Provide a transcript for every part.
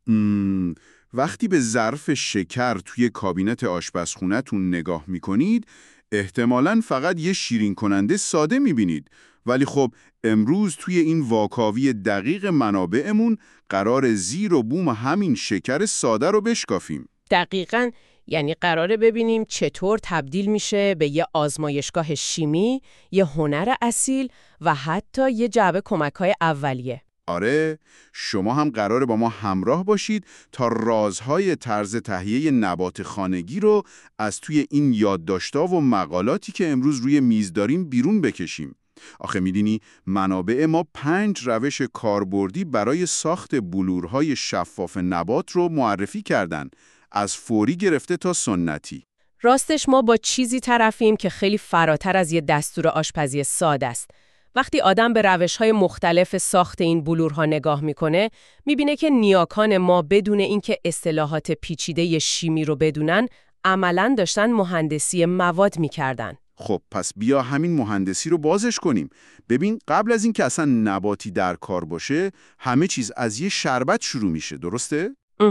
وقتی به ظرف شکر توی کابینت آشپزخونه‌تون نگاه می‌کنید، احتمالاً فقط یه شیرین کننده ساده می‌بینید. ولی خب امروز توی این واکاوی دقیق منابعمون قرار زیر و بوم همین شکر ساده رو بشکافیم. دقیقاً، یعنی قراره ببینیم چطور تبدیل میشه به یه آزمایشگاه شیمی، یه هنر اصیل و حتی یه جعبه کمک‌های اولیه. آره، شما هم قراره با ما همراه باشید تا رازهای طرز تهیه نبات خانگی رو از توی این یادداشت‌ها و مقالاتی که امروز روی میز داریم بیرون بکشیم. آخه میدونی منابع ما 5 روش کاربردی برای ساخت بلورهای شفاف نبات رو معرفی کردن، از فوری گرفته تا سنتی. راستش ما با چیزی طرفیم که خیلی فراتر از یه دستور آشپزی ساده است. وقتی آدم به روش‌های مختلف ساخت این بلورها نگاه میکنه، میبینه که نیاکان ما بدون اینکه اصطلاحات پیچیده شیمی رو بدونن، عملاً داشتن مهندسی مواد میکردن. خب پس بیا همین مهندسی رو بازش کنیم. ببین، قبل از اینکه اصلا نباتی در کار باشه، همه چیز از یه شربت شروع میشه، درسته؟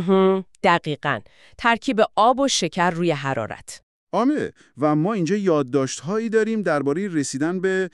دقیقاً. ترکیب آب و شکر روی حرارت. و ما اینجا یادداشت‌هایی داریم درباره رسیدن به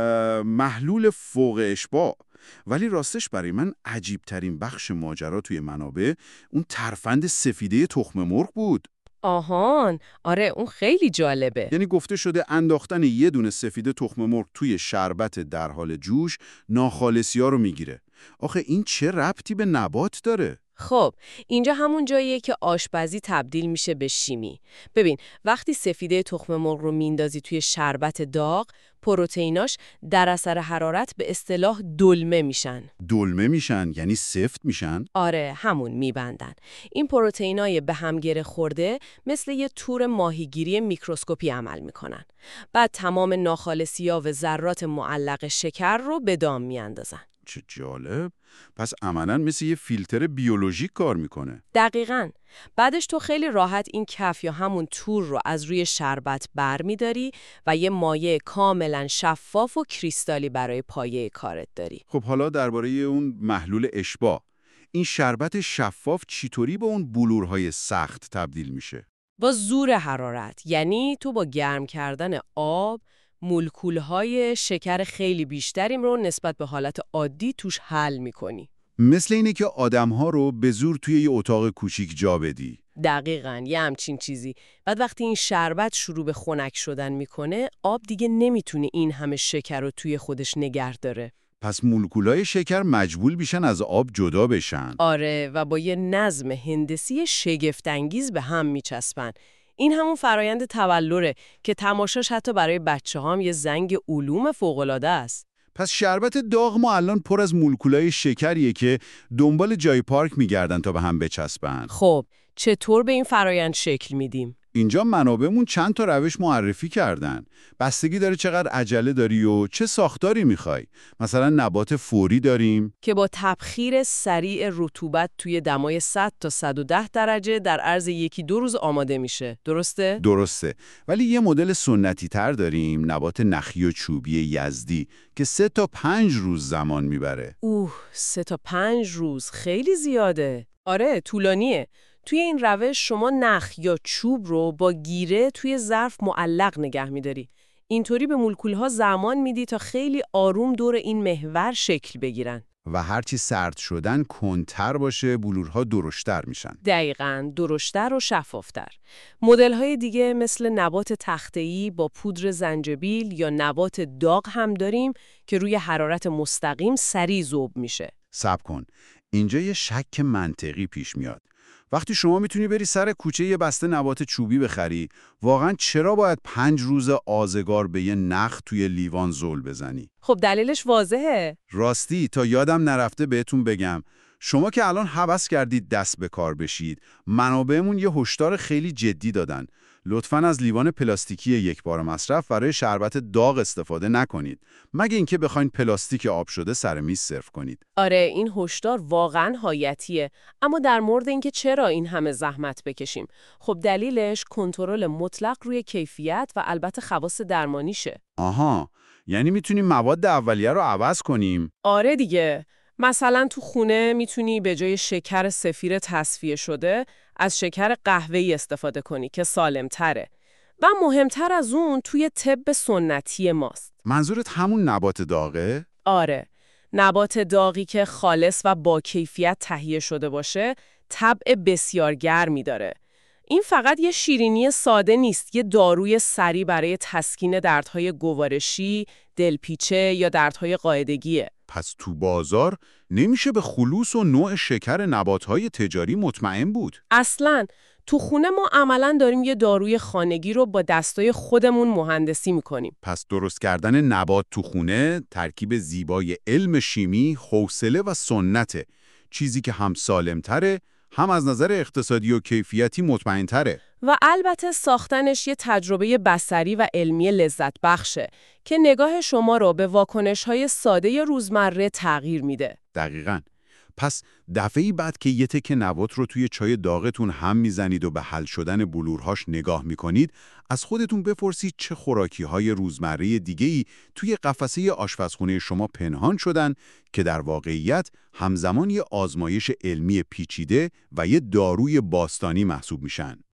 محلول فوق اشباع. ولی راستش برای من عجیب‌ترین بخش ماجرا توی منابع اون ترفند سفیده تخم مرغ بود. آهان، آره اون خیلی جالبه. یعنی گفته شده انداختن یه دونه سفیده تخم مرغ توی شربت در حال جوش ناخالصی‌ها رو میگیره. آخه این چه ربطی به نبات داره؟ خب، اینجا همون جاییه که آشپزی تبدیل میشه به شیمی. ببین، وقتی سفیده تخم مرغ رو میندازی توی شربت داغ، پروتئیناش در اثر حرارت به اصطلاح دلمه میشن. دلمه میشن یعنی سفت میشن؟ آره، همون میبندن. این پروتئینای به هم گره خورده مثل یه تور ماهیگیری میکروسکوپی عمل میکنن. بعد تمام ناخالصی‌ها و ذرات معلق شکر رو به دام میاندازن. چه جالب. پس عملاً مثل یه فیلتر بیولوژیک کار میکنه. دقیقاً. بعدش تو خیلی راحت این کف یا همون تور رو از روی شربت بر می‌داری و یه مایع کاملاً شفاف و کریستالی برای پایه کارت داری. خب حالا درباره اون محلول اشباع، این شربت شفاف چطوری به اون بلورهای سخت تبدیل میشه؟ با زور حرارت، یعنی تو با گرم کردن آب مولکول‌های شکر خیلی بیشتریم رو نسبت به حالت عادی توش حل می‌کنی. مثل اینه که آدم‌ها رو به زور توی یه اتاق کوچیک جا بدی. دقیقاً، یه همچین چیزی. بعد وقتی این شربت شروع به خنک شدن میکنه، آب دیگه نمیتونه این همه شکر رو توی خودش نگه داره. پس مولکولای شکر مجبور میشن از آب جدا بشن. آره، و با یه نظم هندسی شگفت‌انگیز به هم میچسبن. این همون فرایند تولره که تماشاش حتی برای بچه‌هام یه زنگ علوم فوق‌العاده است. پس شربت داغ ما الان پر از مولکولای شکریه که دنبال جای پارک میگردن تا به هم بچسبن. خب، چطور به این فرایند شکل میدیم؟ اینجا منابعمون چند تا روش معرفی کردن. بستگی داره چقدر عجله داری و چه ساختاری میخوای. مثلا نبات فوری داریم که با تبخیر سریع رطوبت توی دمای 100 تا 110 درجه در عرض 1-2 روز آماده میشه. درسته؟ درسته. ولی یه مدل سنتی تر داریم، نبات نخی و چوبی یزدی که 3 تا 5 روز زمان میبره. 3 تا 5 روز خیلی زیاده. آره، طولانیه. توی این روش شما نخ یا چوب رو با گیره توی ظرف معلق نگه می‌داری. اینطوری به مولکول‌ها زمان میدی تا خیلی آروم دور این محور شکل بگیرن. و هرچی سرد شدن کنتر باشه بلورها درشتر میشن. دقیقاً، درشتر و شفافتر. مدل‌های دیگه مثل نبات تخته‌ای با پودر زنجبیل یا نبات داغ هم داریم که روی حرارت مستقیم سریع ذوب میشه. صبر کن. اینجا یه شک منطقی پیش میاد. وقتی شما میتونی بری سر کوچه یه بسته نبات چوبی بخری، واقعا چرا باید 5 روز آزگار به یه نخ توی لیوان زل بزنی؟ خب دلیلش واضحه. راستی تا یادم نرفته بهتون بگم، شما که الان هوس کردید دست به کار بشید، منابعمون یه هشدار خیلی جدی دادن. لطفاً از لیوان پلاستیکی یکبار مصرف برای شربت داغ استفاده نکنید، مگه اینکه بخواید پلاستیک آب شده سر میز سرو کنید. آره، این هشدار واقعاً حیاتیه. اما در مورد اینکه چرا این همه زحمت بکشیم، خب دلیلش کنترل مطلق روی کیفیت و البته خواص درمانیشه. آها، یعنی میتونیم مواد اولیه رو عوض کنیم؟ آره دیگه. مثلا تو خونه میتونی به جای شکر سفیر تصفیه شده از شکر قهوه‌ای استفاده کنی که سالم‌تره. و مهمتر از اون توی طب سنتی ماست. منظورت همون نبات داغه؟ آره، نبات داغی که خالص و با کیفیت تهیه شده باشه، طبع بسیار گرمی داره. این فقط یه شیرینی ساده نیست، یه داروی سریع برای تسکین دردهای گوارشی، دلپیچه یا دردهای قاعدگیه. پس تو بازار نمیشه به خلوص و نوع شکر نباتهای تجاری مطمئن بود. اصلاً تو خونه ما عملاً داریم یه داروی خانگی رو با دستای خودمون مهندسی میکنیم. پس درست کردن نبات تو خونه ترکیب زیبای علم شیمی، حوصله و سنته. چیزی که هم سالمتره، هم از نظر اقتصادی و کیفیتی مطمئن‌تره. و البته ساختنش یه تجربه بصری و علمی لذت بخشه که نگاه شما رو به واکنش‌های ساده روزمره تغییر میده. دقیقاً. پس دفعه‌ای بعد که یه تکه نبات رو توی چای داغتون هم میزنید و به حل شدن بلورهاش نگاه میکنید، از خودتون بپرسید چه خوراکی‌های روزمره دیگه‌ای توی قفسه آشپزخونه شما پنهان شدن که در واقعیت همزمان یه آزمایش علمی پیچیده و یه داروی باستانی محسوب میشن.